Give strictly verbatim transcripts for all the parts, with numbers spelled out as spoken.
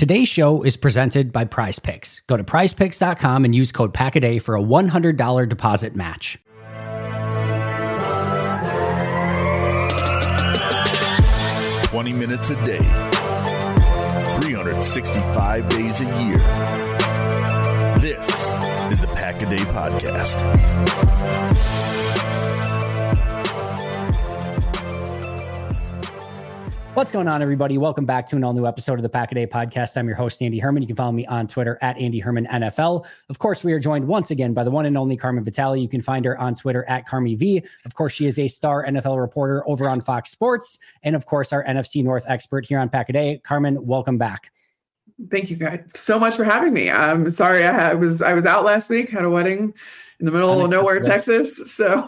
Today's show is presented by Prize Picks. Go to prize picks dot com and use code PACKADAY for a one hundred dollars deposit match. twenty minutes a day, three hundred sixty-five days a year. This is the Pack a Day Podcast. What's going on, everybody? Welcome back to an all-new episode of the Pack a Day Podcast. I'm your host, Andy Herman. You can follow me on Twitter at Andy Herman N F L. Of course, we are joined once again by the one and only Carmen Vitale. You can find her on Twitter at Carmi V. Of course, she is a star N F L reporter over on Fox Sports, and of course, our N F C North expert here on Pack a Day. Carmen, welcome back. Thank you guys so much for having me. I'm sorry I had, was I was out last week, had a wedding in the middle of nowhere, Texas. So.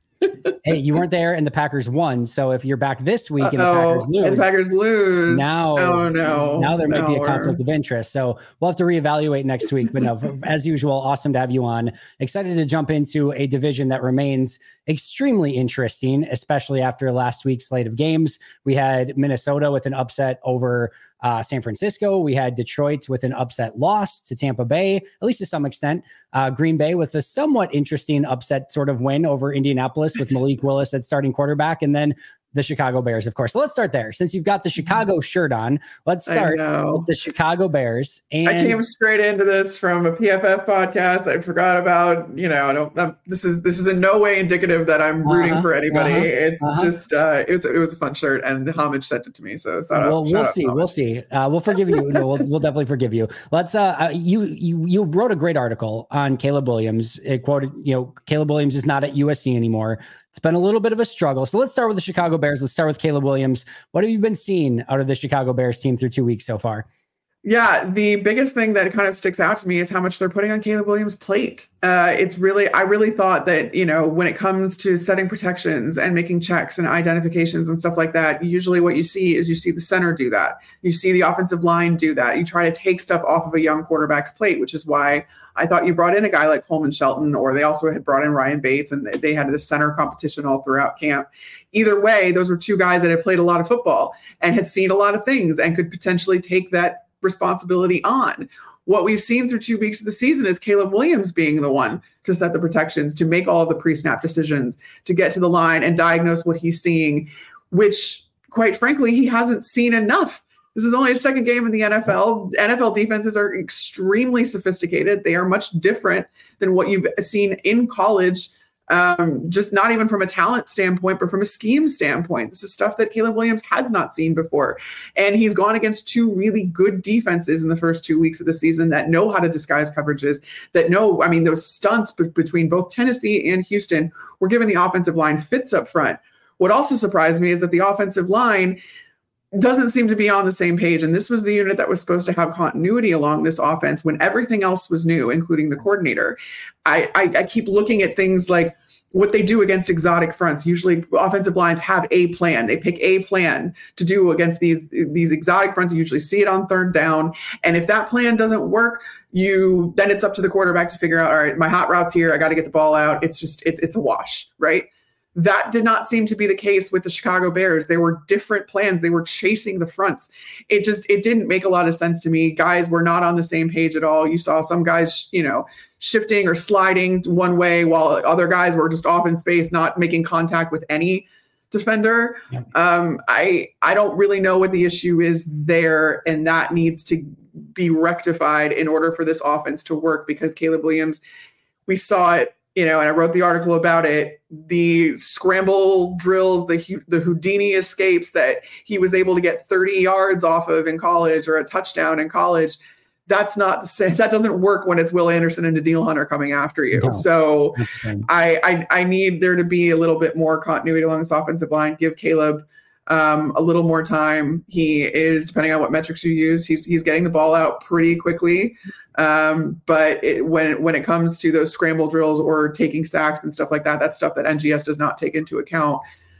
Hey, you weren't there and the Packers won. So if you're back this week and the Uh-oh, Packers lose, and the Packers lose, now, oh no, now there might no, be a conflict of interest. So we'll have to reevaluate next week. But no, as usual, awesome to have you on. Excited to jump into a division that remains extremely interesting, especially after last week's slate of games. We had Minnesota with an upset over uh, San Francisco. We had Detroit with an upset loss to Tampa Bay, at least to some extent. Uh, Green Bay with a somewhat interesting upset sort of win over Indianapolis with Malik Willis at starting quarterback. And then the Chicago Bears, of course. So let's start there. Since you've got the Chicago shirt on, let's start with the Chicago Bears. And I came straight into this from a P F F podcast. I forgot about, you know, I don't, I'm, this is, this is in no way indicative that I'm rooting uh-huh, for anybody. Uh-huh, it's uh-huh. just, uh, it's, it was a fun shirt and the homage sent it to me. So shout well, out, we'll see. We'll see. Uh, we'll forgive you. No, we'll, we'll definitely forgive you. Let's, uh, uh, you, you, you wrote a great article on Caleb Williams. It quoted, you know, Caleb Williams is not at U S C anymore. It's been a little bit of a struggle. So let's start with the Chicago Bears. Let's start with Caleb Williams. What have you been seeing out of the Chicago Bears team through two weeks so far? Yeah, the biggest thing that kind of sticks out to me is how much they're putting on Caleb Williams' plate. Uh, it's really, I really thought that, you know, when it comes to setting protections and making checks and identifications and stuff like that, usually what you see is you see the center do that. You see the offensive line do that. You try to take stuff off of a young quarterback's plate, which is why I thought you brought in a guy like Coleman Shelton, or they also had brought in Ryan Bates, and they had this center competition all throughout camp. Either way, those were two guys that had played a lot of football and had seen a lot of things and could potentially take that responsibility on. What we've seen through two weeks of the season is Caleb Williams being the one to set the protections, to make all of the pre-snap decisions, to get to the line and diagnose what he's seeing, which, quite frankly, he hasn't seen enough. This is only his second game in the N F L. N F L defenses are extremely sophisticated. They are much different than what you've seen in college, um, just not even from a talent standpoint, but from a scheme standpoint. This is stuff that Caleb Williams has not seen before. And he's gone against two really good defenses in the first two weeks of the season that know how to disguise coverages, that know, I mean, those stunts b- between both Tennessee and Houston were giving the offensive line fits up front. What also surprised me is that the offensive line doesn't seem to be on the same page. And this was the unit that was supposed to have continuity along this offense when everything else was new, including the coordinator. I, I, I keep looking at things like what they do against exotic fronts. Usually offensive lines have a plan. They pick a plan to do against these, these exotic fronts. You usually see it on third down. And if that plan doesn't work, you then it's up to the quarterback to figure out, all right, my hot route's here. I got to get the ball out. It's just, it's, it's a wash, right? That did not seem to be the case with the Chicago Bears. There were different plans. They were chasing the fronts. It just, it didn't make a lot of sense to me. Guys were not on the same page at all. You saw some guys, you know, shifting or sliding one way while other guys were just off in space, not making contact with any defender. Yeah. Um, I, I don't really know what the issue is there, and that needs to be rectified in order for this offense to work, because Caleb Williams, we saw it, you know, and I wrote the article about it, the scramble drills, the the Houdini escapes that he was able to get thirty yards off of in college, or a touchdown in college. That's not the same. That doesn't work when it's Will Anderson and Danielle Hunter coming after you. No. So I, I I need there to be a little bit more continuity along this offensive line. Give Caleb um, a little more time. He is, depending on what metrics you use, he's he's getting the ball out pretty quickly. Um, but it, when when it comes to those scramble drills or taking sacks and stuff like that, that's stuff that N G S does not take into account.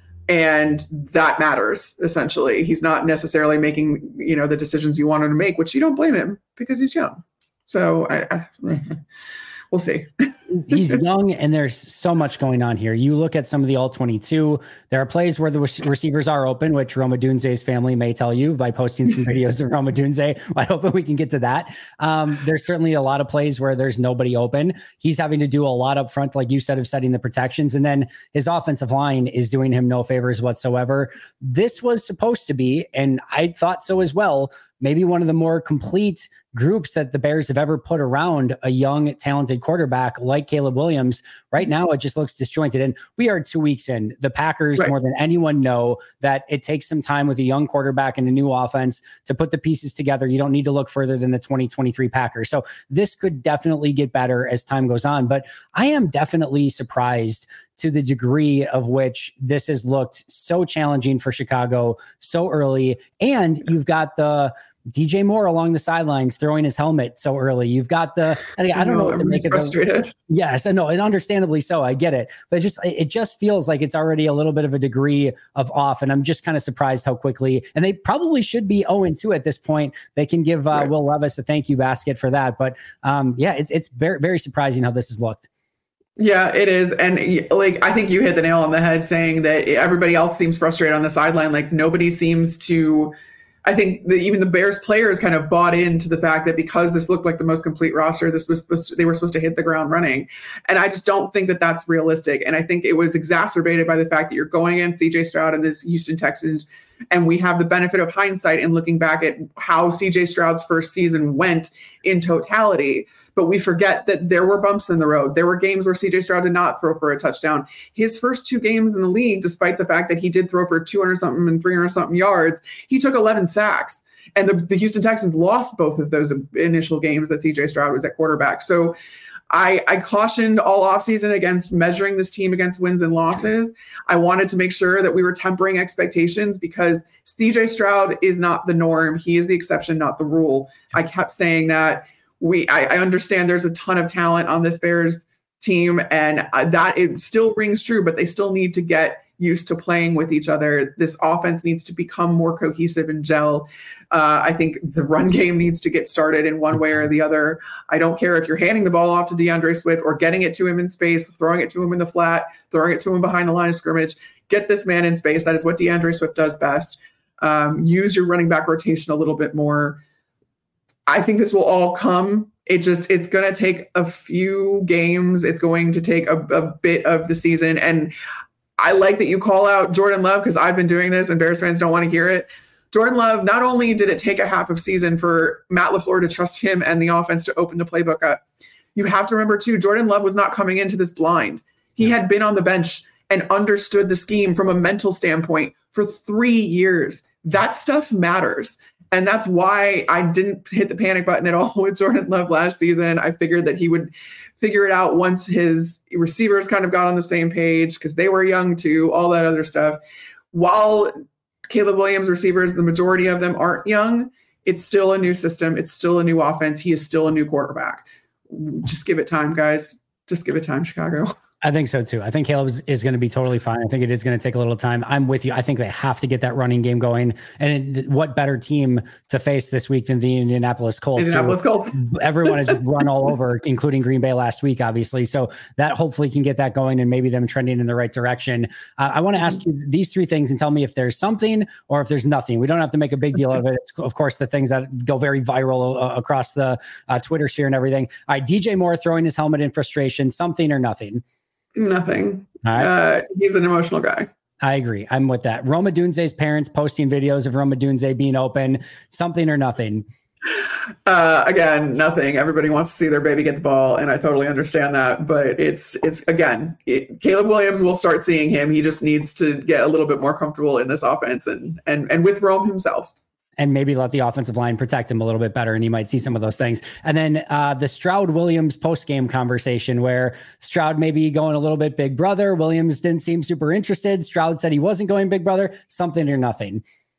And that matters, essentially. He's not necessarily making, you know, the decisions you want him to make, which you don't blame him, because he's young. So I, I, we'll see. He's young, and there's so much going on here. You look at some of the all twenty-two. There are plays where the receivers are open, which Rome Odunze's family may tell you by posting some videos of Rome Odunze. I hope we can get to that. Um, there's certainly a lot of plays where there's nobody open. He's having to do a lot up front, like you said, of setting the protections, and then his offensive line is doing him no favors whatsoever. This was supposed to be, and I thought so as well, maybe one of the more complete groups that the Bears have ever put around a young, talented quarterback like Caleb Williams. Right now, it just looks disjointed. And we are two weeks in. The Packers, right, more than anyone, know that it takes some time with a young quarterback and a new offense to put the pieces together. You don't need to look further than the twenty twenty-three Packers. So this could definitely get better as time goes on. But I am definitely surprised to the degree of which this has looked so challenging for Chicago so early. And you've got the D J Moore along the sidelines throwing his helmet so early. You've got the, I, I don't know what to make frustrated. Of. Yes, I know, and understandably so. I get it, but it just it just feels like it's already a little bit of a degree of off, and I'm just kind of surprised how quickly. And they probably should be oh and two at this point. They can give uh, right. Will Levis a thank you basket for that, but um, yeah, it's it's very very surprising how this has looked. Yeah, it is. And like, I think you hit the nail on the head saying that everybody else seems frustrated on the sideline. Like nobody seems to, I think that even the Bears players kind of bought into the fact that because this looked like the most complete roster, this was supposed to, they were supposed to hit the ground running. And I just don't think that that's realistic. And I think it was exacerbated by the fact that you're going against C J Stroud and this Houston Texans. And we have the benefit of hindsight in looking back at how C J Stroud's first season went in totality. But we forget that there were bumps in the road. There were games where C J Stroud did not throw for a touchdown. His first two games in the league, despite the fact that he did throw for two hundred something and three hundred something yards, he took eleven sacks. And the, the Houston Texans lost both of those initial games that C J Stroud was at quarterback. So I, I cautioned all offseason against measuring this team against wins and losses. I wanted to make sure that we were tempering expectations because C J Stroud is not the norm. He is the exception, not the rule. I kept saying that. We, I, I understand there's a ton of talent on this Bears team, and uh, that it still rings true, but they still need to get used to playing with each other. This offense needs to become more cohesive and gel. Uh, I think the run game needs to get started in one way or the other. I don't care if you're handing the ball off to DeAndre Swift or getting it to him in space, throwing it to him in the flat, throwing it to him behind the line of scrimmage. Get this man in space. That is what DeAndre Swift does best. Um, use your running back rotation a little bit more. I think this will all come. It just, it's going to take a few games. It's going to take a, a bit of the season. And I like that you call out Jordan Love because I've been doing this and Bears fans don't want to hear it. Jordan Love, not only did it take a half of season for Matt LaFleur to trust him and the offense to open the playbook up, you have to remember too, Jordan Love was not coming into this blind. He had been on the bench and understood the scheme from a mental standpoint for three years. That stuff matters. And that's why I didn't hit the panic button at all with Jordan Love last season. I figured that he would figure it out once his receivers kind of got on the same page because they were young too, all that other stuff. While Caleb Williams receivers, the majority of them aren't young, it's still a new system. It's still a new offense. He is still a new quarterback. Just give it time, guys. Just give it time, Chicago. I think so too. I think Caleb is, is going to be totally fine. I think it is going to take a little time. I'm with you. I think they have to get that running game going. And it, what better team to face this week than the Indianapolis Colts? Indianapolis Colts. Everyone has run all over, including Green Bay last week, obviously. So that hopefully can get that going and maybe them trending in the right direction. Uh, I want to ask you these three things and tell me if there's something or if there's nothing. We don't have to make a big deal of it. It's, of course, the things that go very viral uh, across the uh, Twitter sphere and everything. All right, D J Moore throwing his helmet in frustration, something or nothing? Nothing. Right. Uh, he's an emotional guy. I agree. I'm with that. Rome Odunze's parents posting videos of Rome Odunze being open, something or nothing? Uh, again, nothing. Everybody wants to see their baby get the ball, and I totally understand that. But it's, it's again, it, Caleb Williams will start seeing him. He just needs to get a little bit more comfortable in this offense and and and with Rome himself. And maybe let the offensive line protect him a little bit better, and you might see some of those things. And then uh, the Stroud-Williams post-game conversation where Stroud may be going a little bit big brother. Williams didn't seem super interested. Stroud said he wasn't going big brother. Something or nothing?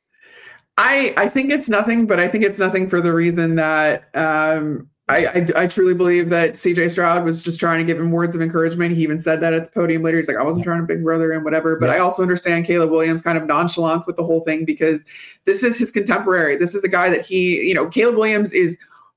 I, I think it's nothing, but I think it's nothing for the reason that um, I, I, I truly believe that C J Stroud was just trying to give him words of encouragement. He even said that at the podium later. He's like, I wasn't trying to big brother and whatever. But yeah. I also understand Caleb Williams' kind of nonchalance with the whole thing because this is his contemporary. This is a guy that he, you know, Caleb Williams is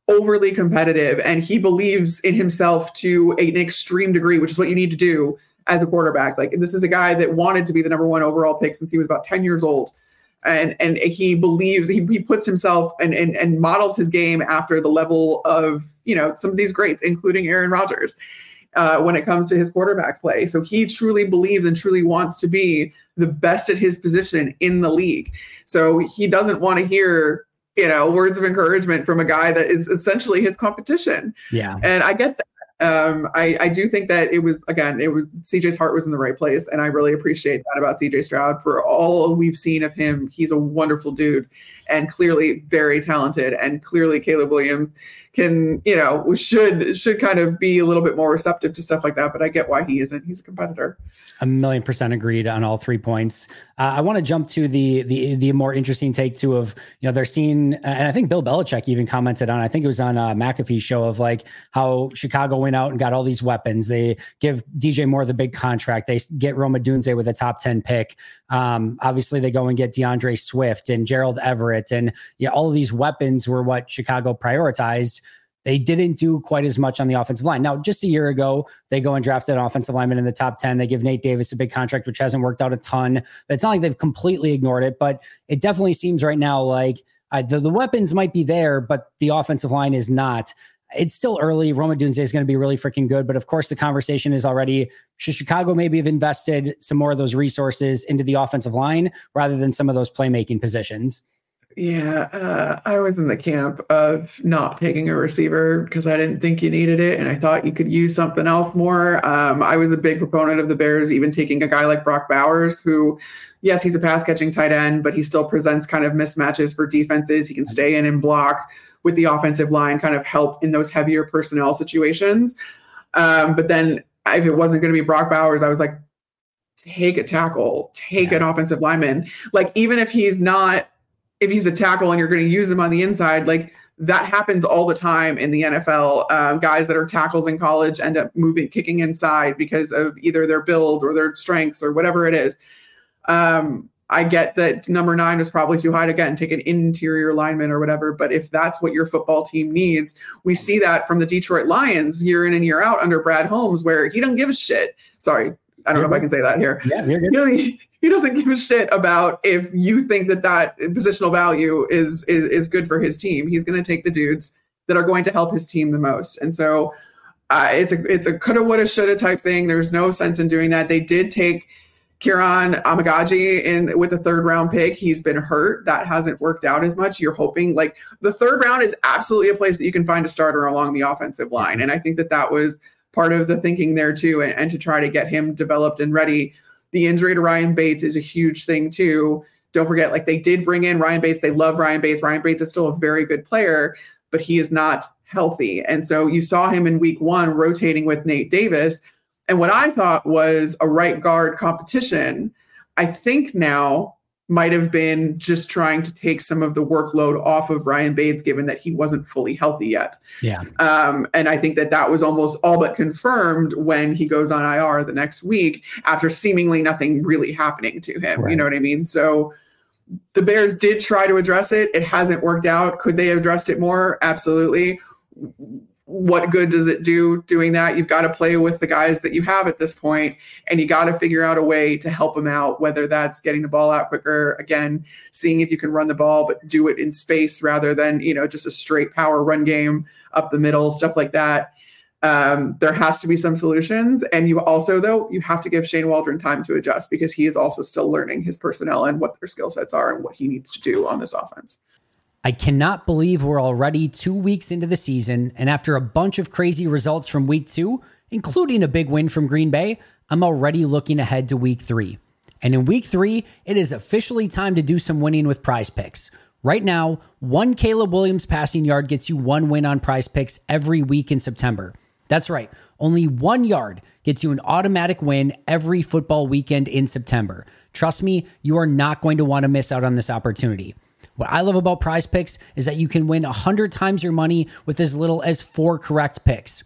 overly competitive, and he believes in himself to an extreme degree, which is what you need to do as a quarterback. Like, this is a guy that wanted to be the number one overall pick since he was about ten years old. And and he believes, he, he puts himself and, and and models his game after the level of, you know, some of these greats, including Aaron Rodgers, uh, when it comes to his quarterback play. So he truly believes and truly wants to be the best at his position in the league. So he doesn't want to hear, you know, words of encouragement from a guy that is essentially his competition. Yeah. And I get that. Um, I, I do think that it was, again, it was C J's heart was in the right place. And I really appreciate that about C J Stroud. For all we've seen of him, he's a wonderful dude and clearly very talented. And clearly Caleb Williams can, you know, should, should kind of be a little bit more receptive to stuff like that. But I get why he isn't. He's a competitor. A million percent agreed on all three points. Uh, I want to jump to the the the more interesting take too of, you know, they're seeing, and I think Bill Belichick even commented on, I think it was on uh, McAfee's show, of like how Chicago went out and got all these weapons. They give D J Moore the big contract. They get Rome Odunze with a top ten pick. Um, obviously they go and get DeAndre Swift and Gerald Everett, and yeah, all of these weapons were what Chicago prioritized. They didn't do quite as much on the offensive line. Now, just a year ago, they go and drafted an offensive lineman in the top ten. They give Nate Davis a big contract, which hasn't worked out a ton. But it's not like they've completely ignored it, but it definitely seems right now like uh, the, the weapons might be there, but the offensive line is not. It's still early. Rome Odunze is going to be really freaking good. But of course, the conversation is already, should Chicago maybe have invested some more of those resources into the offensive line rather than some of those playmaking positions? Yeah, uh, I was in the camp of not taking a receiver because I didn't think you needed it, and I thought you could use something else more. Um, I was a big proponent of the Bears even taking a guy like Brock Bowers, who, yes, he's a pass-catching tight end, but he still presents kind of mismatches for defenses. He can stay in and block with the offensive line, kind of help in those heavier personnel situations. Um, but then if it wasn't going to be Brock Bowers, I was like, take a tackle, take yeah. an offensive lineman. Like, even if he's not, if he's a tackle and you're going to use him on the inside, like that happens all the time in the N F L. Um, guys that are tackles in college end up moving, kicking inside because of either their build or their strengths or whatever it is. Um, I get that number nine is probably too high to, again, take an interior lineman or whatever. But if that's what your football team needs, we see that from the Detroit Lions year in and year out under Brad Holmes, where he don't give a shit. Sorry, I don't you're know good. if I can say that here. Yeah, you're good. You know, he, he doesn't give a shit about if you think that that positional value is is, is good for his team. He's going to take the dudes that are going to help his team the most. And so uh, it's a it's a coulda, woulda, shoulda type thing. There's no sense in doing that. They did take Kieran Amagaji in with the third round pick. He's been hurt. That hasn't worked out as much. You're hoping, like, the third round is absolutely a place that you can find a starter along the offensive line. And I think that that was part of the thinking there too, and, and to try to get him developed and ready. The injury to Ryan Bates is a huge thing too. Don't forget, like, they did bring in Ryan Bates. They love Ryan Bates. Ryan Bates is still a very good player, but he is not healthy. And so you saw him in week one rotating with Nate Davis. And what I thought was a right guard competition, I think now might have been just trying to take some of the workload off of Ryan Bates, given that he wasn't fully healthy yet. Yeah. Um, and I think that that was almost all but confirmed when he goes on I R the next week after seemingly nothing really happening to him. Right. You know what I mean? So the Bears did try to address it. It hasn't worked out. Could they have addressed it more? Absolutely. What good does it do doing that? You've got to play with the guys that you have at this point, and you got to figure out a way to help them out, whether that's getting the ball out quicker, again, seeing if you can run the ball, but do it in space rather than, you know, just a straight power run game up the middle, stuff like that. Um, there has to be some solutions. And you also, though, you have to give Shane Waldron time to adjust, because he is also still learning his personnel and what their skill sets are and what he needs to do on this offense. I cannot believe we're already two weeks into the season, and after a bunch of crazy results from week two, including a big win from Green Bay, I'm already looking ahead to week three. And in week three, it is officially time to do some winning with Prize Picks. Right now, one Caleb Williams passing yard gets you one win on Prize Picks every week in September. That's right, only one yard gets you an automatic win every football weekend in September. Trust me, you are not going to want to miss out on this opportunity. What I love about Prize Picks is that you can win one hundred times your money with as little as four correct picks.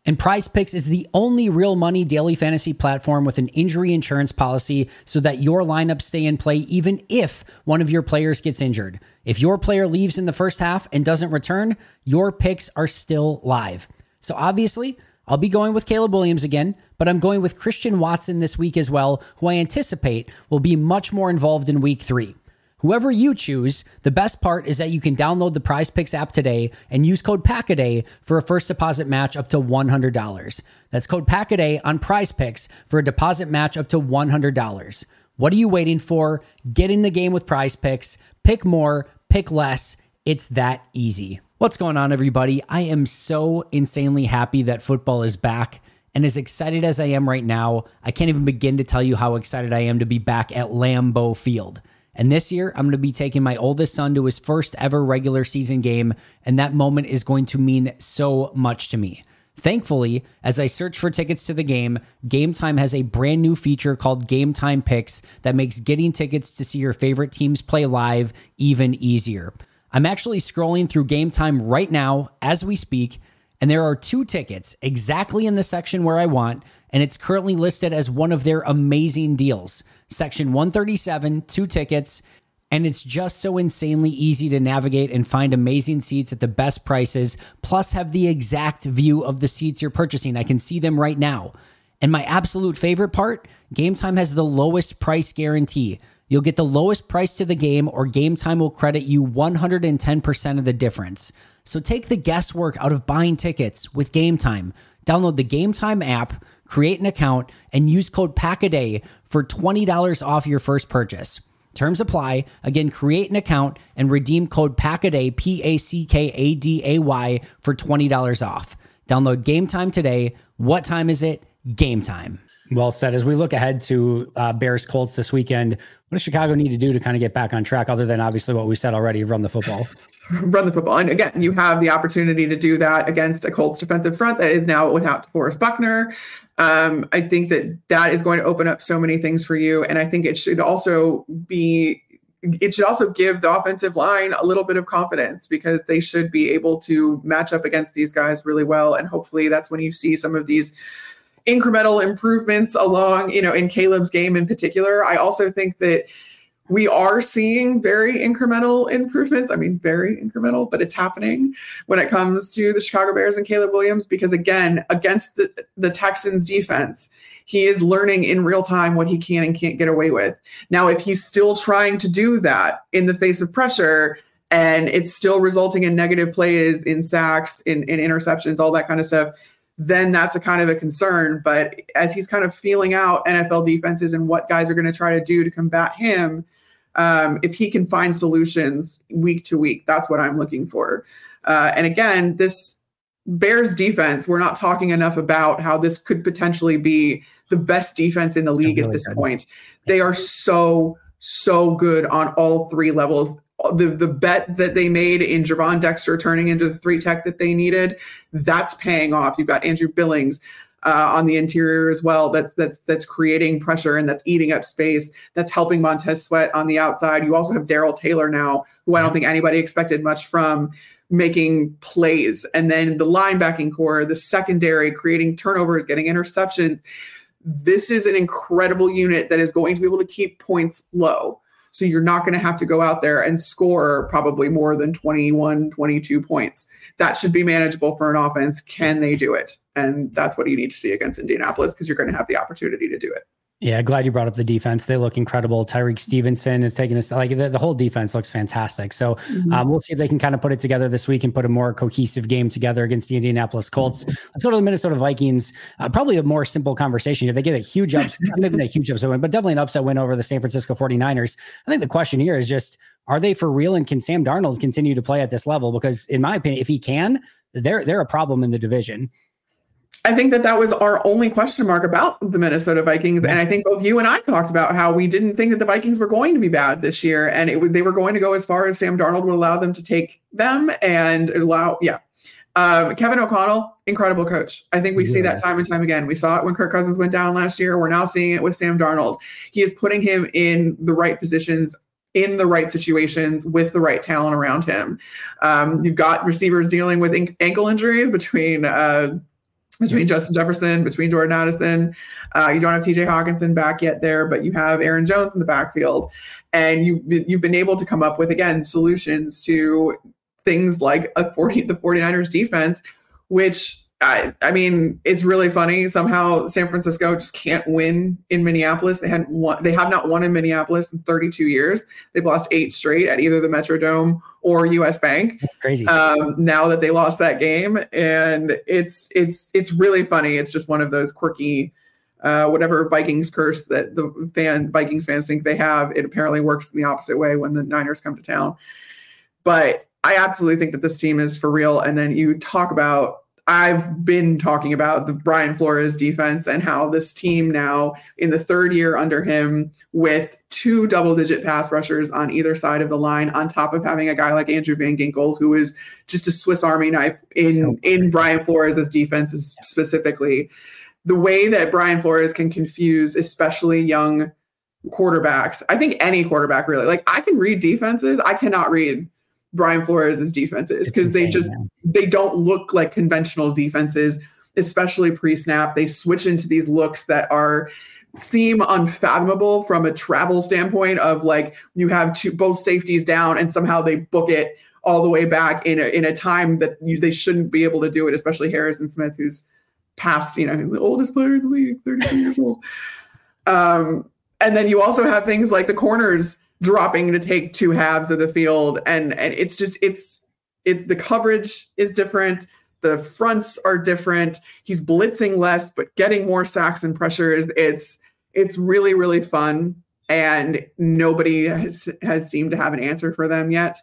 And Prize Picks is the only real money daily fantasy platform with an injury insurance policy so that your lineups stay in play even if one of your players gets injured. If your player leaves in the first half and doesn't return, your picks are still live. So obviously, I'll be going with Caleb Williams again, but I'm going with Christian Watson this week as well, who I anticipate will be much more involved in week three. Whoever you choose, the best part is that you can download the Prize Picks app today and use code PACKADAY for a first deposit match up to one hundred dollars. That's code PACKADAY on Prize Picks for a deposit match up to one hundred dollars. What are you waiting for? Get in the game with Prize Picks. Pick more, pick less. It's that easy. What's going on, everybody? I am so insanely happy that football is back. And as excited as I am right now, I can't even begin to tell you how excited I am to be back at Lambeau Field. And this year, I'm going to be taking my oldest son to his first ever regular season game, and that moment is going to mean so much to me. Thankfully, as I search for tickets to the game, Game Time has a brand new feature called Game Time Picks that makes getting tickets to see your favorite teams play live even easier. I'm actually scrolling through Game Time right now as we speak, and there are two tickets exactly in the section where I want, and it's currently listed as one of their amazing deals. Section one thirty-seven, two tickets, and it's just so insanely easy to navigate and find amazing seats at the best prices, plus have the exact view of the seats you're purchasing. I can see them right now. And my absolute favorite part, Game Time has the lowest price guarantee. You'll get the lowest price to the game, or Game Time will credit you one hundred ten percent of the difference. So take the guesswork out of buying tickets with Game Time. Download the Game Time app, create an account, and use code PACKADAY for twenty dollars off your first purchase. Terms apply. Again, create an account and redeem code PACKADAY, P A C K A D A Y, for twenty dollars off. Download Game Time today. What time is it? Game time. Well said. As we look ahead to uh, Bears Colts this weekend, what does Chicago need to do to kind of get back on track, other than obviously what we said already, run the football? Run the football. And again, you have the opportunity to do that against a Colts defensive front that is now without DeForest Buckner. Um, I think that that is going to open up so many things for you. And I think it should also be, it should also give the offensive line a little bit of confidence, because they should be able to match up against these guys really well. And hopefully that's when you see some of these incremental improvements along, you know, in Caleb's game in particular. I also think that we are seeing very incremental improvements. I mean, very incremental, but it's happening when it comes to the Chicago Bears and Caleb Williams, because again, against the, the Texans defense, he is learning in real time what he can and can't get away with. Now, if he's still trying to do that in the face of pressure, and it's still resulting in negative plays, in sacks, in, in interceptions, all that kind of stuff, then that's a kind of a concern. But as he's kind of feeling out N F L defenses and what guys are going to try to do to combat him, um, if he can find solutions week to week, that's what I'm looking for. Uh, and again, this Bears defense, we're not talking enough about how this could potentially be the best defense in the league really at this good. point. They are so, so good on all three levels. The the bet that they made in Javon Dexter turning into the three tech that they needed, that's paying off. You've got Andrew Billings uh, on the interior as well. That's that's that's creating pressure and that's eating up space. That's helping Montez Sweat on the outside. You also have Darrell Taylor now, who I don't think anybody expected much from, making plays. And then the linebacking core, the secondary, creating turnovers, getting interceptions. This is an incredible unit that is going to be able to keep points low. So you're not going to have to go out there and score probably more than twenty-one, twenty-two points. That should be manageable for an offense. Can they do it? And that's what you need to see against Indianapolis, because you're going to have the opportunity to do it. Yeah, glad you brought up the defense. They look incredible. Tyreek Stevenson is taking us, like the, the whole defense looks fantastic. So mm-hmm. um, we'll see if they can kind of put it together this week and put a more cohesive game together against the Indianapolis Colts. Let's go to the Minnesota Vikings. Uh, probably a more simple conversation here. They get a huge upset, maybe not a huge upset win, but definitely an upset win over the San Francisco forty-niners. I think the question here is just, are they for real, and can Sam Darnold continue to play at this level? Because in my opinion, if he can, they're, they're a problem in the division. I think that that was our only question mark about the Minnesota Vikings. And I think both you and I talked about how we didn't think that the Vikings were going to be bad this year. And it, they were going to go as far as Sam Darnold would allow them to take them and allow, yeah. Um, Kevin O'Connell, incredible coach. I think we yeah. see that time and time again. We saw it when Kirk Cousins went down last year. We're now seeing it with Sam Darnold. He is putting him in the right positions, in the right situations, with the right talent around him. Um, you've got receivers dealing with in- ankle injuries between uh, between Justin Jefferson, between Jordan Addison. Uh, you don't have T J Hawkinson back yet there, but you have Aaron Jones in the backfield. And you, you've been able to come up with, again, solutions to things like a forty, the 49ers defense, which, I, I mean, it's really funny. Somehow San Francisco just can't win in Minneapolis. They hadn't won, they have not won in Minneapolis in thirty-two years. They've lost eight straight at either the Metrodome or U S Bank. That's crazy. Um, now that they lost that game, and it's it's it's really funny. It's just one of those quirky, uh, whatever Vikings curse that the fan Vikings fans think they have. It apparently works in the opposite way when the Niners come to town. But I absolutely think that this team is for real. And then you talk about. I've been talking about the Brian Flores defense and how this team now in the third year under him with two double-digit pass rushers on either side of the line, on top of having a guy like Andrew Van Ginkel, who is just a Swiss Army knife in, so in Brian Flores' defenses specifically. The way that Brian Flores can confuse, especially young quarterbacks, I think any quarterback really, like I can read defenses. I cannot read Brian Flores' defenses because they just man. they don't look like conventional defenses, especially pre-snap. They switch into these looks that are seem unfathomable from a travel standpoint of like you have two both safeties down and somehow they book it all the way back in a in a time that you, they shouldn't be able to do it, especially Harrison Smith, who's past, you know, the oldest player in the league, thirty-two years old. Um, and then you also have things like the corners dropping to take two halves of the field. And, and it's just, it's, it, the coverage is different. The fronts are different. He's blitzing less, but getting more sacks and pressures. It's, it's really, really fun. And nobody has, has seemed to have an answer for them yet.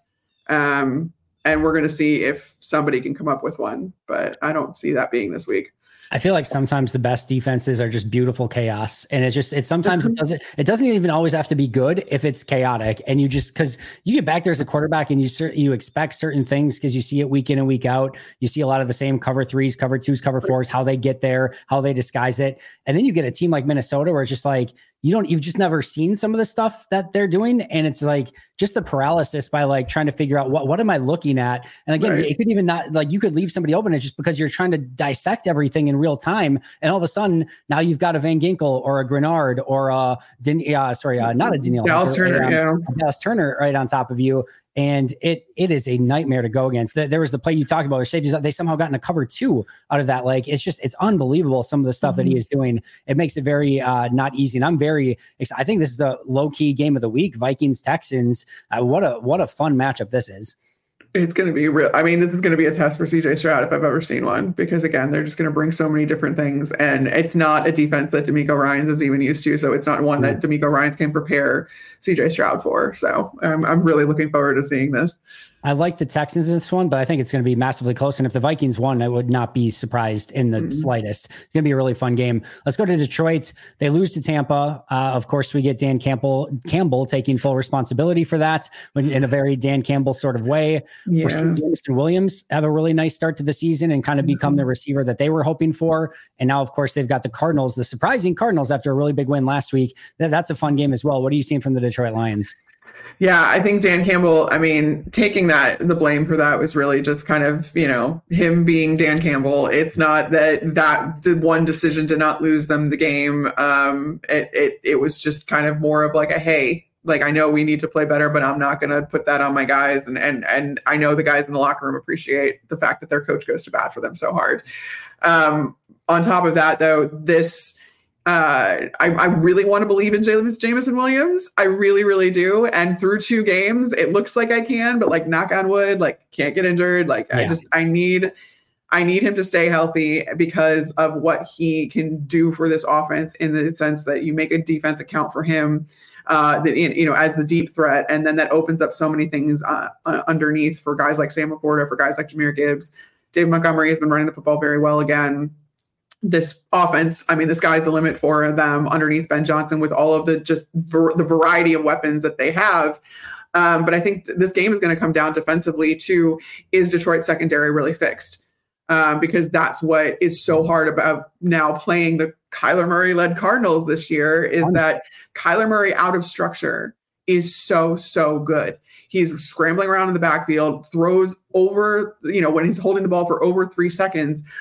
Um, and we're going to see if somebody can come up with one, but I don't see that being this week. I feel like sometimes the best defenses are just beautiful chaos. And it's just, it's sometimes it doesn't, it doesn't even always have to be good if it's chaotic. And you just, cause you get back there as a quarterback and you you expect certain things because you see it week in and week out. You see a lot of the same cover threes, cover twos, cover fours, how they get there, how they disguise it. And then you get a team like Minnesota where it's just like, you don't, you've just never seen some of the stuff that they're doing. And it's like just the paralysis by like trying to figure out what, what am I looking at? And again, right. It could even not like you could leave somebody open. It's just because you're trying to dissect everything in real time. And all of a sudden now you've got a Van Ginkel or a Grenard or a, uh, sorry, uh, not a Danielle. Dallas Turner, um, yeah. Dallas Turner right on top of you. And it it is a nightmare to go against. There was the play you talked about where safeties, they somehow got in a cover two out of that. Like, it's just, it's unbelievable. Some of the stuff mm-hmm. that he is doing, it makes it very uh, not easy. And I'm very excited. I think this is the low key game of the week, Vikings Texans. Uh, what a, what a fun matchup this is. It's going to be real. I mean, this is going to be a test for C J Stroud if I've ever seen one, because again, they're just going to bring so many different things, and it's not a defense that D'Amico Ryans is even used to. So it's not one that D'Amico Ryans can prepare C J Stroud for. So um, I'm really looking forward to seeing this. I like the Texans in this one, but I think it's going to be massively close. And if the Vikings won, I would not be surprised in the mm-hmm. slightest. It's going to be a really fun game. Let's go to Detroit. They lose to Tampa. Uh, of course, we get Dan Campbell, Campbell taking full responsibility for that in a very Dan Campbell sort of way. Yeah. We're seeing Jameson Williams have a really nice start to the season and kind of become mm-hmm. the receiver that they were hoping for. And now, of course, they've got the Cardinals, the surprising Cardinals after a really big win last week. That, that's a fun game as well. What are you seeing from the Detroit Lions? Yeah, I think Dan Campbell, I mean, taking that, the blame for that was really just kind of, you know, him being Dan Campbell. It's not that that one decision did not lose them the game. Um, it, it, it was just kind of more of like a, hey, like, I know we need to play better, but I'm not going to put that on my guys. And, and, and I know the guys in the locker room appreciate the fact that their coach goes to bat for them so hard. Um, on top of that, though, this, Uh, I, I really want to believe in James, Jameson Williams. I really, really do. And through two games, it looks like I can, but like knock on wood, like can't get injured. Like yeah. I just, I need, I need him to stay healthy because of what he can do for this offense in the sense that you make a defense account for him, uh, that, you know, as the deep threat. And then that opens up so many things uh, uh, underneath for guys like Sam Laporta, for guys like Jahmyr Gibbs. Dave Montgomery has been running the football very well again. This offense, I mean, the sky's the limit for them underneath Ben Johnson with all of the just ver- the variety of weapons that they have. Um, but I think th- this game is going to come down defensively to, is Detroit's secondary really fixed? Um, because that's what is so hard about now playing the Kyler Murray-led Cardinals this year, is that Kyler Murray out of structure is so, so good. He's scrambling around in the backfield, throws over, you know, when he's holding the ball for over three seconds,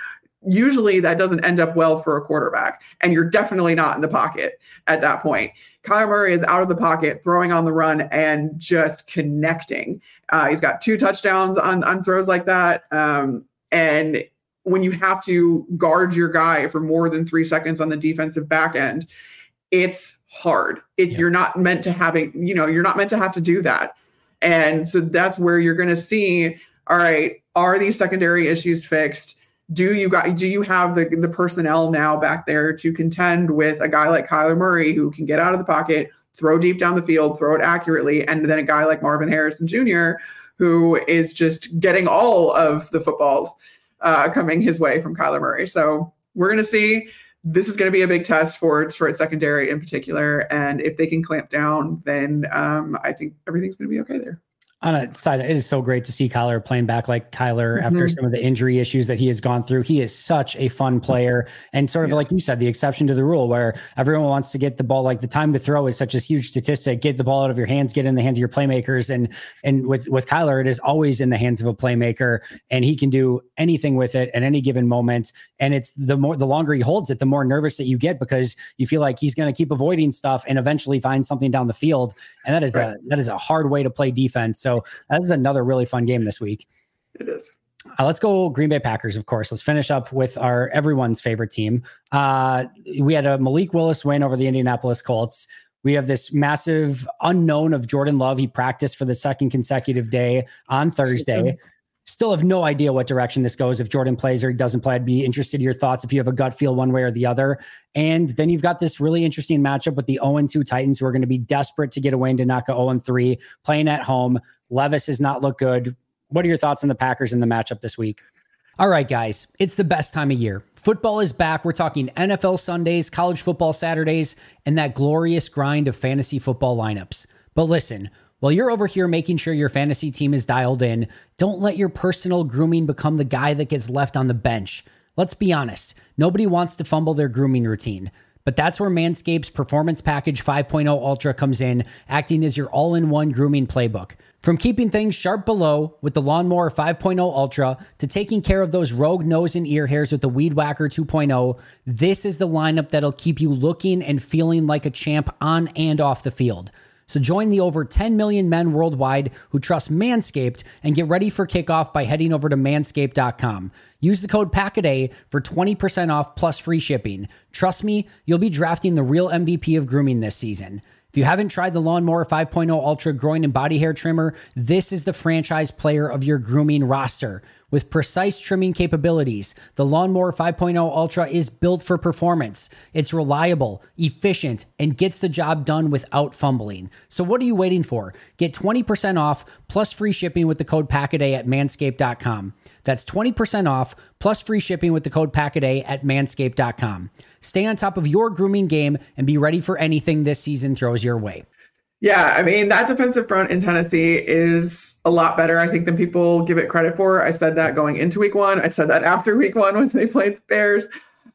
usually that doesn't end up well for a quarterback, and you're definitely not in the pocket at that point. Kyler Murray is out of the pocket, throwing on the run and just connecting. Uh, he's got two touchdowns on, on throws like that. Um, and when you have to guard your guy for more than three seconds on the defensive back end, it's hard. If yeah. you're not meant to have a, you know, you're not meant to have to do that. And so that's where you're going to see, all right, are these secondary issues fixed? Do you got, do you have the, the personnel now back there to contend with a guy like Kyler Murray who can get out of the pocket, throw deep down the field, throw it accurately, and then a guy like Marvin Harrison Junior who is just getting all of the footballs uh, coming his way from Kyler Murray. So we're going to see. This is going to be a big test for Detroit secondary in particular, and if they can clamp down, then um, I think everything's going to be okay there. On a side, it is so great to see Kyler playing back like Kyler mm-hmm. after some of the injury issues that he has gone through. He is such a fun player, and sort of yes. like you said, the exception to the rule where everyone wants to get the ball. Like the time to throw is such a huge statistic. Get the ball out of your hands, get in the hands of your playmakers, and and with with Kyler, it is always in the hands of a playmaker, and he can do anything with it at any given moment. And it's the more the longer he holds it, the more nervous that you get because you feel like he's going to keep avoiding stuff and eventually find something down the field, and that is right. a that is a hard way to play defense. So. So that is another really fun game this week. It is. Uh, let's go Green Bay Packers, of course. Let's finish up with our everyone's favorite team. Uh, we had a Malik Willis win over the Indianapolis Colts. We have this massive unknown of Jordan Love. He practiced for the second consecutive day on Thursday. Still have no idea what direction this goes. If Jordan plays or he doesn't play, I'd be interested in your thoughts if you have a gut feel one way or the other. And then you've got this really interesting matchup with the oh and two Titans, who are going to be desperate to get a win to knock a oh and three, playing at home. Levis has not looked good. What are your thoughts on the Packers in the matchup this week? All right, guys, it's the best time of year. Football is back. We're talking N F L Sundays, college football Saturdays, and that glorious grind of fantasy football lineups. But listen, while you're over here making sure your fantasy team is dialed in, don't let your personal grooming become the guy that gets left on the bench. Let's be honest, nobody wants to fumble their grooming routine. But that's where Manscaped's Performance Package five point oh Ultra comes in, acting as your all-in-one grooming playbook. From keeping things sharp below with the Lawnmower five point oh Ultra to taking care of those rogue nose and ear hairs with the Weed Whacker two point oh, this is the lineup that'll keep you looking and feeling like a champ on and off the field. So join the over ten million men worldwide who trust Manscaped and get ready for kickoff by heading over to manscaped dot com. Use the code PACKADAY for twenty percent off plus free shipping. Trust me, you'll be drafting the real M V P of grooming this season. If you haven't tried the Lawnmower five point oh Ultra Groin and Body Hair Trimmer, this is the franchise player of your grooming roster. With precise trimming capabilities, the Lawnmower five point oh Ultra is built for performance. It's reliable, efficient, and gets the job done without fumbling. So what are you waiting for? Get twenty percent off plus free shipping with the code PACKADAY at manscaped dot com. That's twenty percent off plus free shipping with the code PACKADAY at manscaped dot com. Stay on top of your grooming game and be ready for anything this season throws your way. Yeah, I mean, that defensive front in Tennessee is a lot better, I think, than people give it credit for. I said that going into week one. I said that after week one when they played the Bears.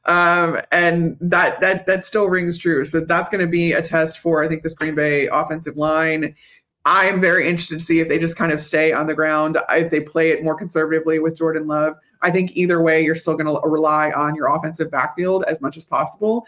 Um, and that that that still rings true. So that's going to be a test for, I think, this Green Bay offensive line. I am very interested to see if they just kind of stay on the ground, if they play it more conservatively with Jordan Love. I think either way, you're still going to rely on your offensive backfield as much as possible.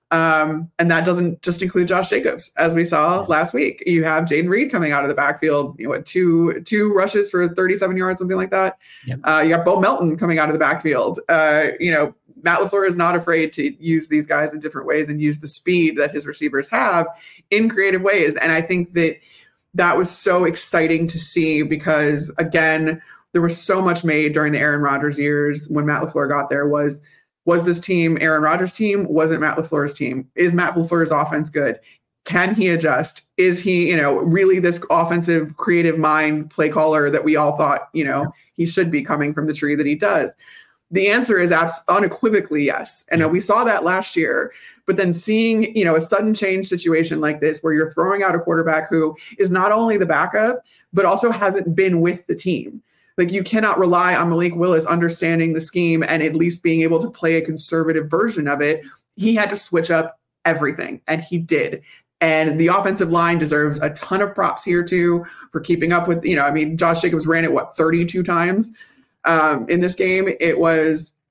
Um, and that doesn't just include Josh Jacobs, as we saw last week. You have Jaden Reed coming out of the backfield, you know, what, two two rushes for thirty-seven yards, something like that. Yep. Uh, you got Bo Melton coming out of the backfield. Uh, you know, Matt LaFleur is not afraid to use these guys in different ways and use the speed that his receivers have in creative ways. And I think that that was so exciting to see because, again, there was so much made during the Aaron Rodgers years when Matt LaFleur got there was, was this team Aaron Rodgers' team? Was it Matt LaFleur's team? Is Matt LaFleur's offense good? Can he adjust? Is he, you know, really this offensive creative mind play caller that we all thought, you know, he should be coming from the tree that he does? The answer is abs- unequivocally yes. And we saw that last year. But then seeing, you know, a sudden change situation like this where you're throwing out a quarterback who is not only the backup, but also hasn't been with the team. Like, you cannot rely on Malik Willis understanding the scheme and at least being able to play a conservative version of it. He had to switch up everything, and he did. And the offensive line deserves a ton of props here, too, for keeping up with, you know, I mean, Josh Jacobs ran it, what, thirty-two times um, in this game. It was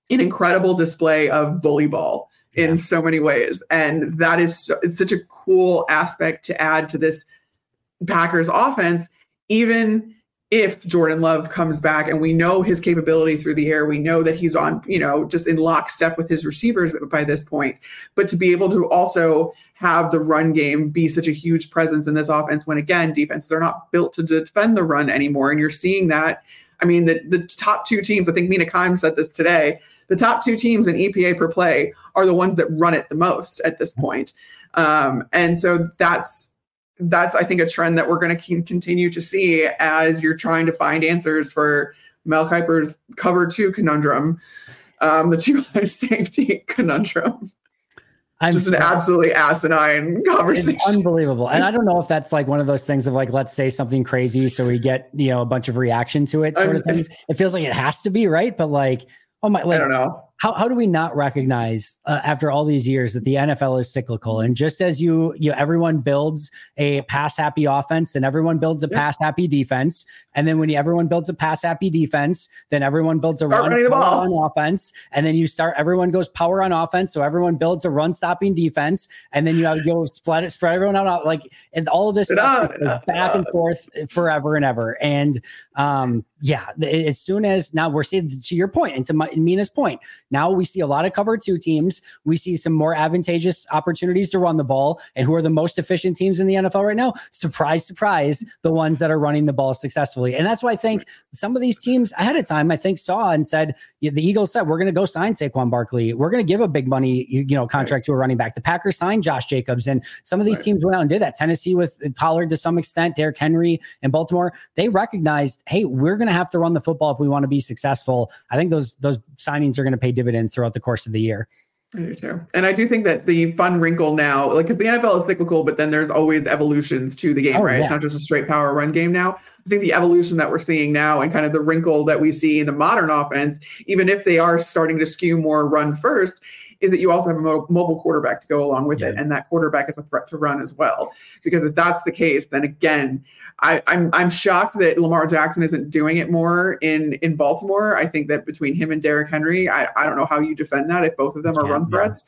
an incredible display of bully ball in yeah. so many ways. And that is so, it's such a cool aspect to add to this Packers offense, even if Jordan Love comes back and we know his capability through the air, we know that he's on, you know, just in lockstep with his receivers by this point, but to be able to also have the run game be such a huge presence in this offense when, again, defenses are not built to defend the run anymore. And you're seeing that. I mean, the, the top two teams, I think Mina Kimes said this today, the top two teams in E P A per play are the ones that run it the most at this point. Um, and so that's, That's, I think, a trend that we're going to continue to see as you're trying to find answers for Mel Kiper's cover two conundrum, um, the two high safety conundrum. I'm just an absolutely asinine conversation. It's unbelievable. And I don't know if that's like one of those things of like, let's say something crazy so we get, you know, a bunch of reaction to it sort I'm, of things. It feels like it has to be, right? But like, oh my, like, I don't know. How, how do we not recognize uh, after all these years that the N F L is cyclical? And just as you, you everyone builds a pass happy offense, then everyone builds a yeah. pass happy defense. And then when you, everyone builds a pass happy defense, then everyone builds a run on offense. And then you start, everyone goes power on offense. So everyone builds a run stopping defense. And then you have, you spread it, spread everyone out. Like, and all of this stuff up, back up. and forth forever and ever. And um, yeah, as soon as now we're seeing, to your point and to my, Mina's point, now we see a lot of cover two teams. We see some more advantageous opportunities to run the ball. And who are the most efficient teams in the N F L right now? Surprise, surprise, the ones that are running the ball successfully. And that's why I think some of these teams ahead of time, I think, saw and said, the Eagles said, we're going to go sign Saquon Barkley. We're going to give a big money, you know, contract right. to a running back. The Packers signed Josh Jacobs. And some of these right. teams went out and did that. Tennessee with Pollard to some extent, Derrick Henry and Baltimore, they recognized, hey, we're going to have to run the football if we want to be successful. I think those, those signings are going to pay dividends throughout the course of the year. I do too. And I do think that the fun wrinkle now, like, because the N F L is cyclical, but then there's always evolutions to the game, oh, right? Yeah. It's not just a straight power run game now. I think the evolution that we're seeing now and kind of the wrinkle that we see in the modern offense, even if they are starting to skew more run first, is that you also have a mo- mobile quarterback to go along with yeah. it. And that quarterback is a threat to run as well. Because if that's the case, then again, I, I'm I'm shocked that Lamar Jackson isn't doing it more in, in Baltimore. I think that between him and Derrick Henry, I, I don't know how you defend that if both of them are run threats.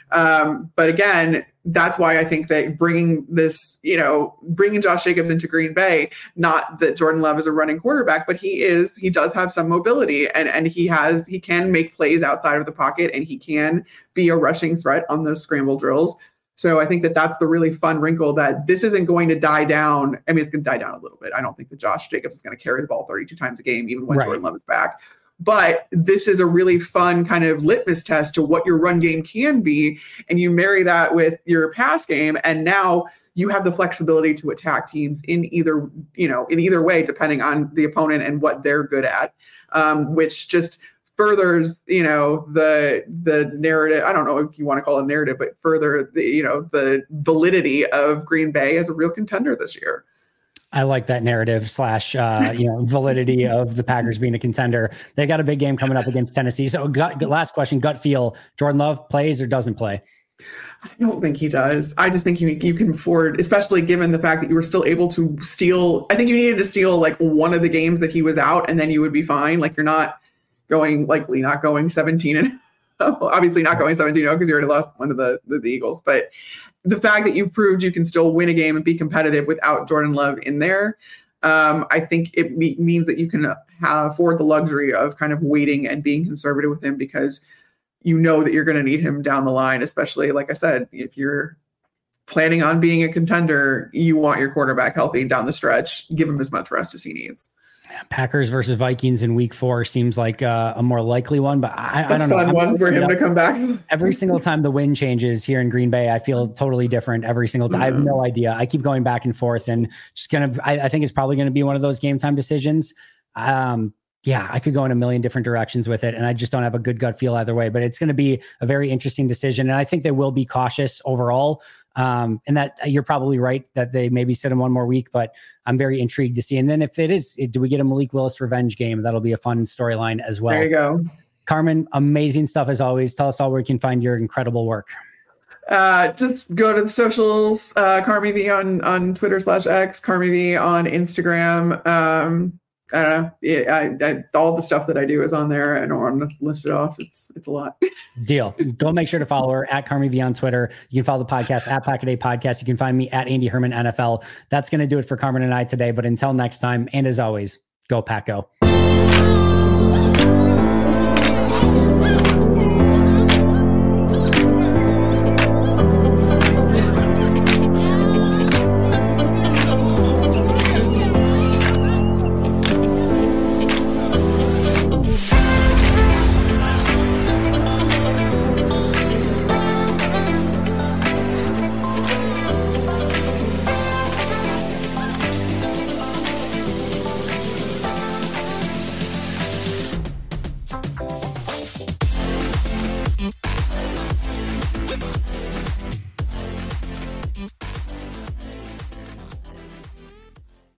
Um, but again, that's why I think that bringing this, you know, bringing Josh Jacobs into Green Bay, not that Jordan Love is a running quarterback, but he is, he does have some mobility and, and he has, he can make plays outside of the pocket and he can be a rushing threat on those scramble drills. So I think that that's the really fun wrinkle, that this isn't going to die down. I mean, it's going to die down a little bit. I don't think that Josh Jacobs is going to carry the ball thirty-two times a game, even when right. Jordan Love is back. But this is a really fun kind of litmus test to what your run game can be. And you marry that with your pass game. And now you have the flexibility to attack teams in either, you know, in either way, depending on the opponent and what they're good at, um, which just furthers, you know, the the narrative. I don't know if you want to call it a narrative, but further the, you know, the validity of Green Bay as a real contender this year. I like that narrative slash, uh, you know, validity of the Packers being a contender. They got a big game coming up against Tennessee. So gut, last question, gut feel, Jordan Love plays or doesn't play? I don't think he does. I just think you, you can afford, especially given the fact that you were still able to steal. I think you needed to steal like one of the games that he was out and then you would be fine. Like you're not going, likely not going seventeen and obviously not going seventeen because you already lost one of the, the, the Eagles, but the fact that you proved you can still win a game and be competitive without Jordan Love in there, um, I think it me- means that you can have, afford the luxury of kind of waiting and being conservative with him because you know that you're going to need him down the line, especially, like I said, if you're planning on being a contender, you want your quarterback healthy down the stretch, give him as much rest as he needs. Packers versus Vikings in week four seems like uh, a more likely one, but I, I don't know. A fun one for him to come back. Every single time the wind changes here in Green Bay, I feel totally different every single time. Mm-hmm. I have no idea. I keep going back and forth and just gonna, I, I think it's probably going to be one of those game time decisions. Um, yeah, I could go in a million different directions with it. And I just don't have a good gut feel either way, but it's going to be a very interesting decision. And I think they will be cautious overall. Um, and that you're probably right that they maybe sit him one more week, but I'm very intrigued to see. And then if it is, do we get a Malik Willis revenge game? That'll be a fun storyline as well. There you go. Carmen, amazing stuff as always. Tell us all where you can find your incredible work. Uh, just go to the socials, uh, CarmyV on, on Twitter slash X, CarmyV on Instagram. Um, I don't know. It, I, I, all the stuff that I do is on there and on listed off. It's it's a lot. Deal. Go make sure to follow her at Carmi V on Twitter. You can follow the podcast at Pack a Day Podcast. You can find me at Andy Herman N F L. That's going to do it for Carmen and I today. But until next time, and as always, go Pack Go.